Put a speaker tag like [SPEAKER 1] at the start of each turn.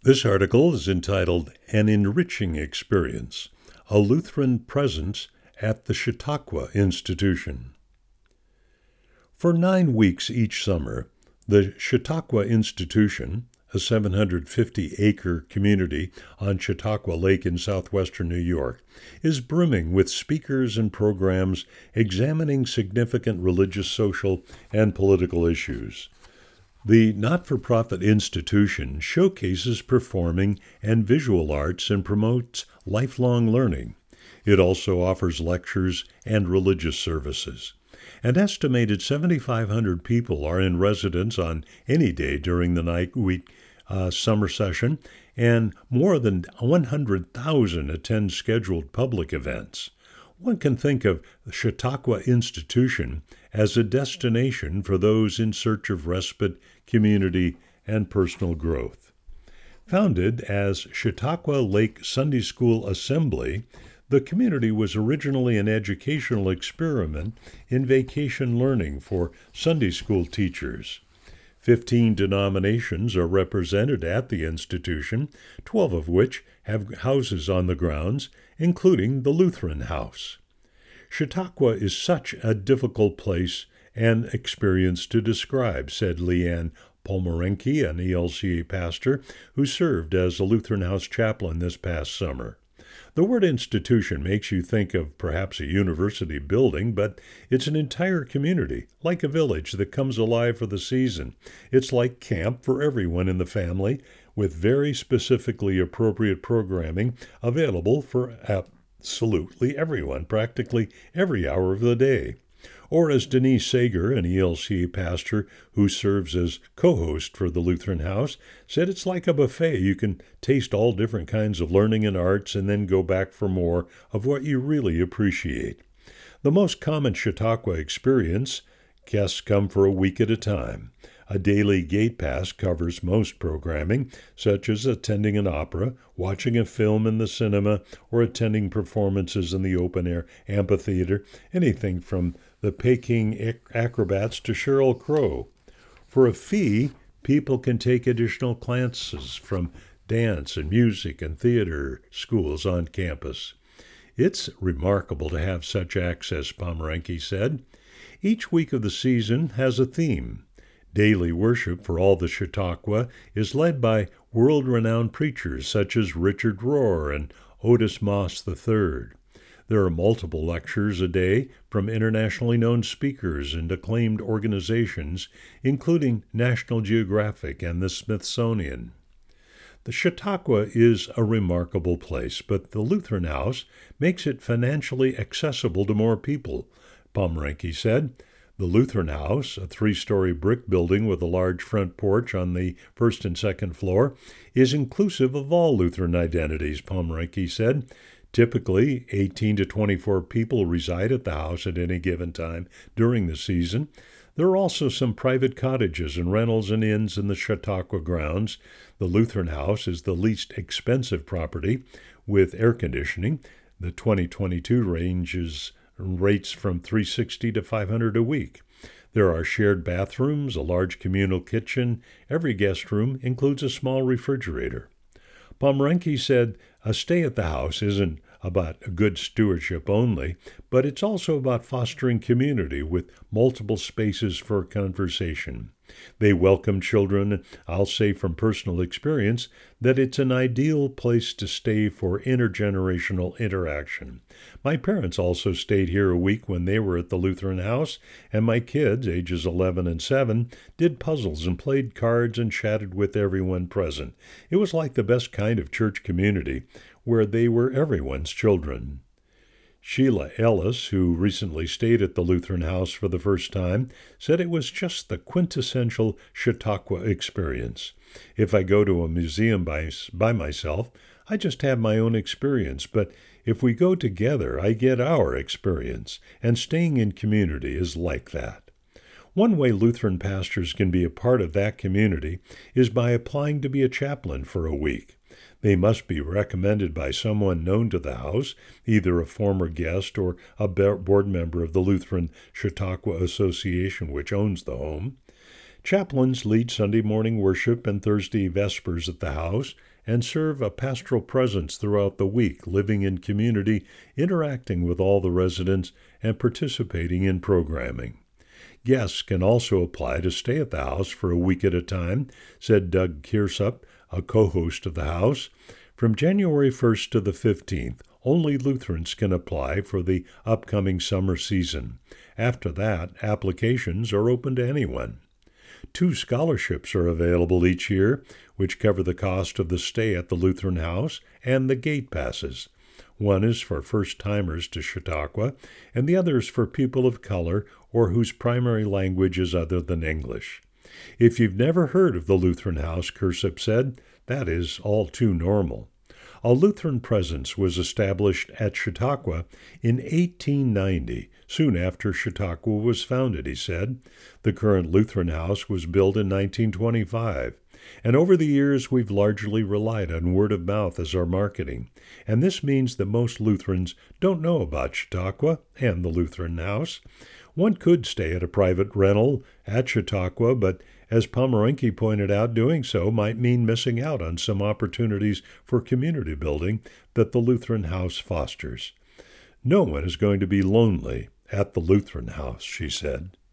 [SPEAKER 1] This article is entitled An Enriching Experience, a Lutheran Presence at the Chautauqua Institution. For 9 weeks each summer, the Chautauqua Institution, a 750-acre community on Chautauqua Lake in southwestern New York, is brimming with speakers and programs examining significant religious, social, and political issues. The not-for-profit institution showcases performing and visual arts and promotes lifelong learning. It also offers lectures and religious services. An estimated 7,500 people are in residence on any day during the 9-week summer session, and more than 100,000 attend scheduled public events. One can think of the Chautauqua Institution as a destination for those in search of respite, community, and personal growth. Founded as Chautauqua Lake Sunday School Assembly, the community was originally an educational experiment in vacation learning for Sunday school teachers. 15 denominations are represented at the institution, 12 of which have houses on the grounds, including the Lutheran House. Chautauqua is such a difficult place and experience to describe, said Leanne Pomerenke, an ELCA pastor who served as a Lutheran House chaplain this past summer. The word institution makes you think of perhaps a university building, but it's an entire community, like a village that comes alive for the season. It's like camp for everyone in the family, with very specifically appropriate programming available for absolutely everyone, practically every hour of the day. Or as Denise Sager, an ELCA pastor who serves as co-host for the Lutheran House, said, it's like a buffet. You can taste all different kinds of learning and arts and then go back for more of what you really appreciate. The most common Chautauqua experience, guests come for a week at a time. A daily gate pass covers most programming, such as attending an opera, watching a film in the cinema, or attending performances in the open-air amphitheater, anything from the Peking acrobats to Sheryl Crow. For a fee, people can take additional classes from dance and music and theater schools on campus. It's remarkable to have such access, Pomerenke said. Each week of the season has a theme. Daily worship for all the Chautauqua is led by world-renowned preachers such as Richard Rohr and Otis Moss III. There are multiple lectures a day from internationally known speakers and acclaimed organizations, including National Geographic and the Smithsonian. The Chautauqua is a remarkable place, but the Lutheran House makes it financially accessible to more people, Pomerenke said. The Lutheran House, a 3-story brick building with a large front porch on the first and second floor, is inclusive of all Lutheran identities, Pomerenke said. Typically, 18 to 24 people reside at the house at any given time during the season. There are also some private cottages and rentals and inns in the Chautauqua grounds. The Lutheran House is the least expensive property, with air conditioning. The 2022 rates from $360 to $500 a week. There are shared bathrooms, a large communal kitchen. Every guest room includes a small refrigerator. Pomerenke said, a stay at the house isn't about good stewardship only, but it's also about fostering community with multiple spaces for conversation. They welcome children. I'll say from personal experience that it's an ideal place to stay for intergenerational interaction. My parents also stayed here a week when they were at the Lutheran House, and my kids, ages 11 and 7, did puzzles and played cards and chatted with everyone present. It was like the best kind of church community, where they were everyone's children. Sheila Ellis, who recently stayed at the Lutheran House for the first time, said it was just the quintessential Chautauqua experience. If I go to a museum by myself, I just have my own experience, but if we go together, I get our experience, and staying in community is like that. One way Lutheran pastors can be a part of that community is by applying to be a chaplain for a week. They must be recommended by someone known to the house, either a former guest or a board member of the Lutheran Chautauqua Association, which owns the home. Chaplains lead Sunday morning worship and Thursday vespers at the house and serve a pastoral presence throughout the week, living in community, interacting with all the residents, and participating in programming. Guests can also apply to stay at the house for a week at a time, said Doug Kiersup, a co-host of the house. From January 1st to the 15th, only Lutherans can apply for the upcoming summer season. After that, applications are open to anyone. 2 scholarships are available each year, which cover the cost of the stay at the Lutheran house and the gate passes. One is for first-timers to Chautauqua, and the other is for people of color or whose primary language is other than English. If you've never heard of the Lutheran house, Kiersup said, that is all too normal. A Lutheran presence was established at Chautauqua in 1890, soon after Chautauqua was founded, he said. The current Lutheran house was built in 1925, and over the years we've largely relied on word of mouth as our marketing, and this means that most Lutherans don't know about Chautauqua and the Lutheran house. One could stay at a private rental at Chautauqua, but as Pomeranke pointed out, doing so might mean missing out on some opportunities for community building that the Lutheran house fosters. No one is going to be lonely at the Lutheran house, she said.